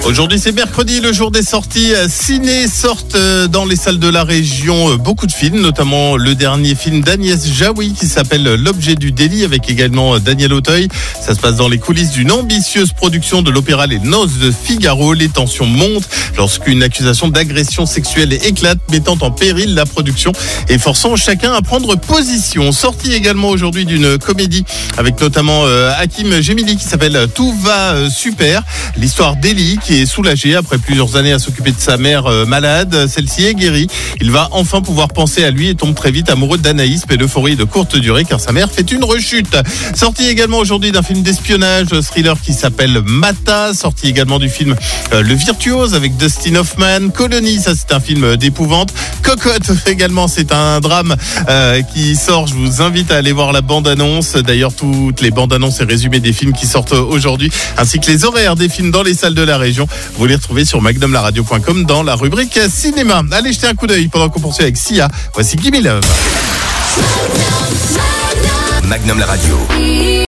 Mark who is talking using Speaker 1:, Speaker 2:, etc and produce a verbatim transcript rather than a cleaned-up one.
Speaker 1: Aujourd'hui, c'est mercredi, le jour des sorties ciné. Sortent dans les salles de la région beaucoup de films, notamment le dernier film d'Agnès Jaoui qui s'appelle L'objet du délit, avec également Daniel Auteuil. Ça se passe dans les coulisses d'une ambitieuse production de l'opéra Les Noces de Figaro. Les tensions montent lorsqu'une accusation d'agression sexuelle éclate, mettant en péril la production et forçant chacun à prendre position. Sortie également aujourd'hui d'une comédie avec notamment euh, Hakim Gemili qui s'appelle Tout va super. L'histoire d'Elie qui est soulagé après plusieurs années à s'occuper de sa mère euh, malade. Celle-ci est guérie. Il va enfin pouvoir penser à lui et tombe très vite amoureux d'Anaïs, mais l'euphorie de courte durée car sa mère fait une rechute. Sorti également aujourd'hui d'un film d'espionnage, thriller qui s'appelle Mata. Sorti également du film euh, Le Virtuose avec Dustin Hoffman. Colonie, ça c'est un film d'épouvante. Cocotte également, c'est un drame euh, qui sort. Je vous invite à aller voir la bande-annonce. D'ailleurs, toutes les bandes-annonces et résumés des films qui sortent aujourd'hui, ainsi que les horaires des films dans les salles de la région, vous les retrouvez sur magnum la radio point com dans la rubrique cinéma. Allez jeter un coup d'œil pendant qu'on poursuit avec Sia. Voici Gimme Love.
Speaker 2: Magnum la radio.